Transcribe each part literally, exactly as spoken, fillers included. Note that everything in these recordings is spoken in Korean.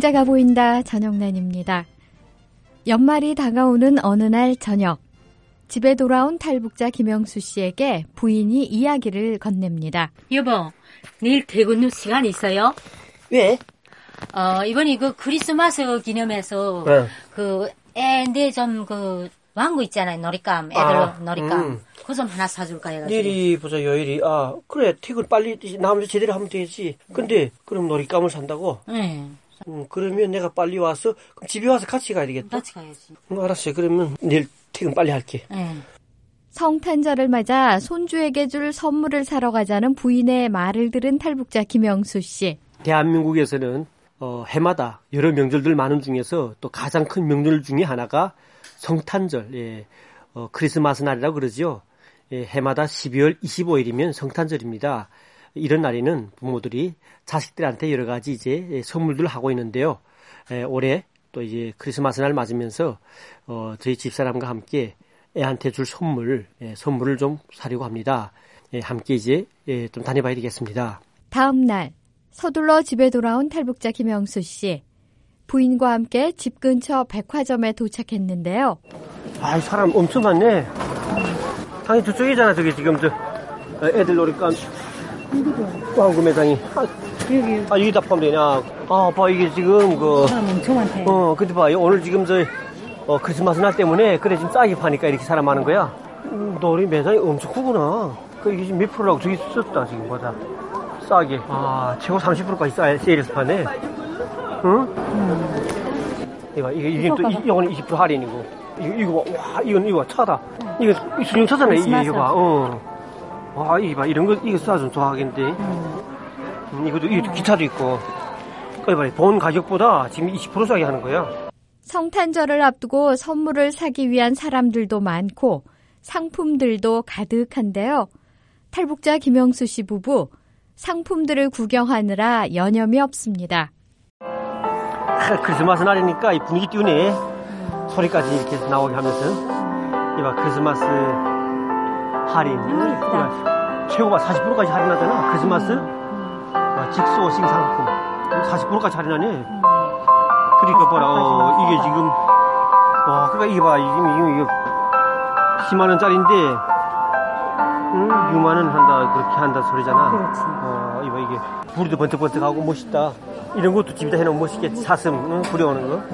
그림자가 보인다. 전영란입니다. 연말이 다가오는 어느 날 저녁, 집에 돌아온 탈북자 김영수 씨에게 부인이 이야기를 건넵니다. 여보, 내일 퇴근 후 시간 있어요? 왜? 어, 이번에 그 크리스마스 기념해서 네. 그 애인데 좀 그 왕구 있잖아요. 놀잇감, 애들 아, 놀잇감. 음. 그거 좀 하나 사줄까 해가지고. 내일이 보자, 요일이. 아, 그래, 퇴근 빨리 나오면서 제대로 하면 되지. 근데, 그럼 놀잇감을 산다고? 네. 음, 그러면 내가 빨리 와서, 그럼 집에 와서 같이 가야 되겠다? 같이 가야지. 음, 알았어요. 그러면 내일 퇴근 빨리 할게. 네. 성탄절을 맞아 손주에게 줄 선물을 사러 가자는 부인의 말을 들은 탈북자 김영수 씨. 대한민국에서는 어, 해마다 여러 명절들 많은 중에서 또 가장 큰 명절 중에 하나가 성탄절, 예, 어, 크리스마스 날이라고 그러죠. 예, 해마다 십이월 이십오일이면 성탄절입니다. 이런 날에는 부모들이 자식들한테 여러 가지 이제 선물들을 하고 있는데요. 예, 올해 또 이제 크리스마스 날 맞으면서 어, 저희 집사람과 함께 애한테 줄 선물, 예, 선물을 좀 사려고 합니다. 예, 함께 이제 예, 좀 다녀봐야 되겠습니다. 다음 날 서둘러 집에 돌아온 탈북자 김영수 씨. 부인과 함께 집 근처 백화점에 도착했는데요. 아, 사람 엄청 많네. 당연히 저쪽이잖아, 저기 지금 저 애들 놀이감. 왕구 매장이. 아, 여기. 아, 여기다 포함되냐. 아, 봐, 이게 지금 그. 사람 엄청 많대. 어, 근데 봐, 오늘 지금 저 어, 크리스마스 날 때문에 그래 지금 싸게 파니까 이렇게 사람 많은 거야. 음, 놀이 매장이 엄청 크구나. 그 이게 지금 몇 프로라고 저기 썼다 지금 보자. 싸게. 아, 최고 삼십 퍼센트까지 싸 세일해서 파네. 응? 음. 이거, 이게, 이게 또, 이거는 이십 퍼센트 할인이고. 이거, 이거, 와, 이건, 이거 차다. 이거, 수중차잖아, 이게, 이거 봐, 어. 와, 이거 봐, 이런 거, 이거 싸좀 좋아하겠는데. 음. 음, 이것도, 이것도 기차도 있고. 이거 봐, 본 가격보다 지금 이십 퍼센트 싸게 하는 거야. 성탄절을 앞두고 선물을 사기 위한 사람들도 많고, 상품들도 가득한데요. 탈북자 김영수 씨 부부, 상품들을 구경하느라 여념이 없습니다. 아, 크리스마스 날이니까 이 분위기 띄우네. 음. 소리까지 이렇게 나오게 하면서. 이봐, 크리스마스 할인. 음, 이봐, 최고가 사십 퍼센트까지 할인하잖아. 크리스마스. 음. 아, 직소싱 상품. 사십 퍼센트까지 할인하네. 음. 그러니까 봐라, 어, 이게 지금, 와, 그러니까 이게 봐, 이게, 이게 십만 원짜리인데, 응? 육만 원 한다, 그렇게 한다 소리잖아. 그렇지. 어, 이봐, 이게. 불이도 번뜩번뜩하고 멋있다. 이런 것도 집에다 해놓으면 멋있겠지. 사슴, 응? 불이 오는 거.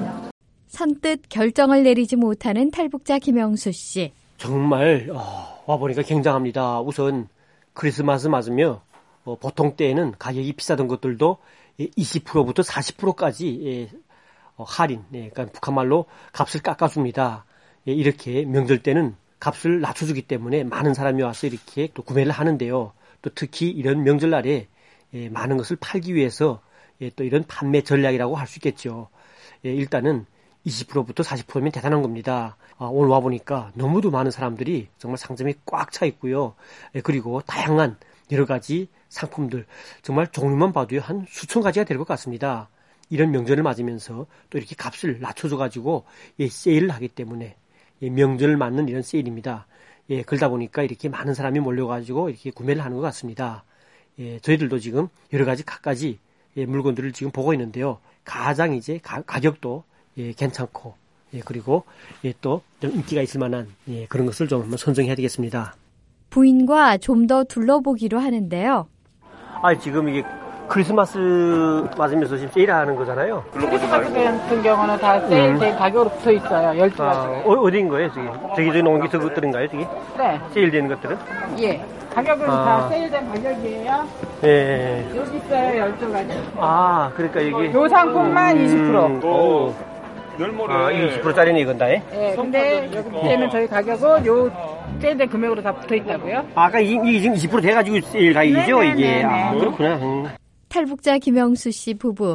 선뜻 결정을 내리지 못하는 탈북자 김영수 씨. 정말, 어, 와보니까 굉장합니다. 우선, 크리스마스 맞으며, 어, 보통 때에는 가격이 비싸던 것들도 이십 퍼센트부터 사십 퍼센트까지, 예, 어, 할인, 예, 그러니까 북한말로 값을 깎아줍니다. 예, 이렇게 명절 때는 값을 낮춰주기 때문에 많은 사람이 와서 이렇게 또 구매를 하는데요. 또 특히 이런 명절날에 예, 많은 것을 팔기 위해서 예, 또 이런 판매 전략이라고 할 수 있겠죠. 예, 일단은 이십 퍼센트부터 사십 퍼센트면 대단한 겁니다. 아, 오늘 와보니까 너무도 많은 사람들이 정말 상점이 꽉 차 있고요. 예, 그리고 다양한 여러 가지 상품들, 정말 종류만 봐도 한 수천 가지가 될 것 같습니다. 이런 명절을 맞으면서 또 이렇게 값을 낮춰줘가지고 예, 세일을 하기 때문에 예, 명절을 맞는 이런 세일입니다. 예, 그러다 보니까 이렇게 많은 사람이 몰려가지고 이렇게 구매를 하는 것 같습니다. 예, 저희들도 지금 여러 가지 갖가지 예, 물건들을 지금 보고 있는데요. 가장 이제 가, 가격도 예, 괜찮고 예, 그리고 예, 또 좀 인기가 있을 만한 예, 그런 것을 좀 한번 선정해야 되겠습니다. 부인과 좀 더 둘러보기로 하는데요. 아, 지금 이게 크리스마스 맞으면서 지금 세일하는 거잖아요. 크리스마스 같은 경우는 다 세일 된 음. 가격으로 붙어 있어요. 열두 가지. 아, 어, 어디인 거예요, 저기? 저기 저기 놓은 게 저것들인가요, 저기? 네. 세일되는 것들은? 예. 가격은 아. 다 세일된 가격이에요. 예. 여기 있어요, 열두 가지. 아, 그러니까 여기. 요 상품만 음, 이십 퍼센트. 오. 아, 이거 이십 퍼센트짜리네, 이건 다, 예? 예, 근데 여기 밑에는 저희 가격은 요 세일된 금액으로 다 붙어 있다고요. 아까 이, 이게 지금 이십 퍼센트 돼가지고 세일 가격이죠, 네네네네. 이게. 아, 그렇구나. 음. 탈북자 김영수 씨 부부.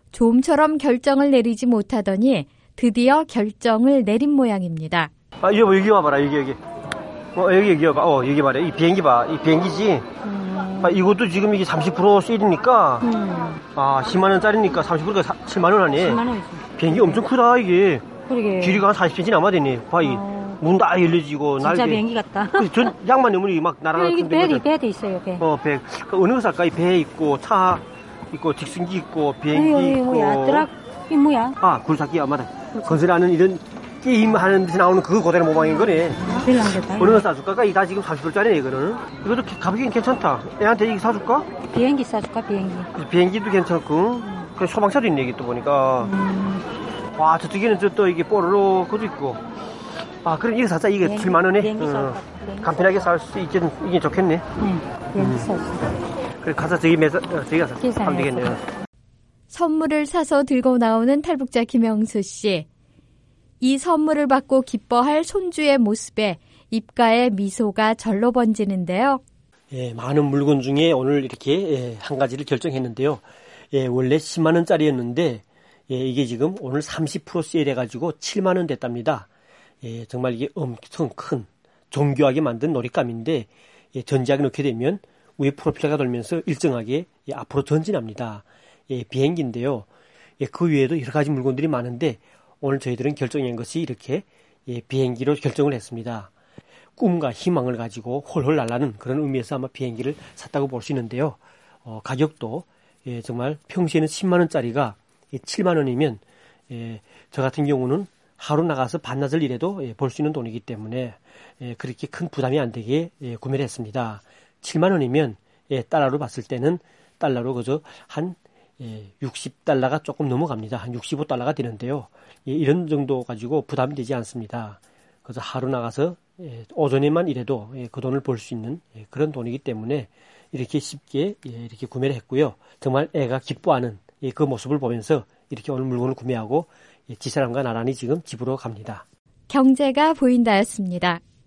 좀처럼 결정을 내리지 못하더니 드디어 결정을 내린 모양입니다. 아, 여보, 여기 와봐라, 여기, 여기. 어, 여기, 여기 와봐. 어, 여기 봐라. 이 비행기 봐. 이 비행기지? 음. 아, 이것도 지금 이게 삼십 퍼센트 세일이니까. 음. 아, 십만 원짜리니까 삼십 퍼센트가 칠만 원 하네. 십만 원이지. 비행기 엄청 크다, 이게. 그러게. 길이가 한 사십 센티미터 남아 되네. 봐, 이. 문 다 열려지고, 진짜 날개. 비행기 같다. 전 양만 넘으니 막 날아가는 여기 배, 배도 있어요, 배. 어, 배. 그 어느 거 살까? 이 배 있고, 차 있고, 직승기 있고, 비행기 어이, 어이, 있고. 어이, 트럭, 이 뭐야? 아, 굴삭기야, 맞아. 건설하는 이런 게임 하는 데서 나오는 그 고대로 모방인 거네. 별로 안 됐다. 어느 거 싸줄까? 이다 지금 사십 불짜리네, 이거는. 이것도 가격이 괜찮다. 애한테 이거 사줄까? 비행기 싸줄까, 비행기? 비행기도 괜찮고. 음. 그래, 소방차도 있네, 이게 또 보니까. 음. 와, 저쪽에는 저 또 이게 뽀로로 그것도 있고. 아, 그럼 이거 사자. 이게 비행기, 칠만 원에. 비행기 어. 비행기 간편하게 살 수 있게, 이게 좋겠네. 응, 비행기 싸줄까? 그래, 가서 저기 매서, 어, 저기 가서 하면 되겠네요. 선물을 사서 들고 나오는 탈북자 김영수 씨. 이 선물을 받고 기뻐할 손주의 모습에 입가에 미소가 절로 번지는데요. 예, 많은 물건 중에 오늘 이렇게 예, 한 가지를 결정했는데요. 예, 원래 십만 원짜리였는데 예, 이게 지금 오늘 삼십 퍼센트 세일해가지고 칠만 원 됐답니다. 예, 정말 이게 엄청 큰 정교하게 만든 놀잇감인데 예, 전지하게 넣게 되면 위에 프로필러가 돌면서 일정하게 예, 앞으로 전진합니다. 예, 비행기인데요. 예, 그 외에도 여러 가지 물건들이 많은데 오늘 저희들은 결정한 것이 이렇게 예, 비행기로 결정을 했습니다. 꿈과 희망을 가지고 홀홀 날라는 그런 의미에서 아마 비행기를 샀다고 볼 수 있는데요. 어, 가격도 예, 정말 평소에는 십만 원짜리가 예, 칠만 원이면 예, 저 같은 경우는 하루 나가서 반나절 일해도 예, 볼 수 있는 돈이기 때문에 예, 그렇게 큰 부담이 안 되게 예, 구매를 했습니다. 칠만 원이면 예, 달러로 봤을 때는 달러로 그저 한 예, 육십 달러가 조금 넘어갑니다. 한 육십오 달러가 되는데요. 예, 이런 정도 가지고 부담이 되지 않습니다. 그래서 하루 나가서 예, 오전에만 일해도 예, 그 돈을 벌 수 있는 예, 그런 돈이기 때문에 이렇게 쉽게 예, 이렇게 구매를 했고요. 정말 애가 기뻐하는 예, 그 모습을 보면서 이렇게 오늘 물건을 구매하고 예, 집사람과 나란히 지금 집으로 갑니다. 경제가 보인다였습니다.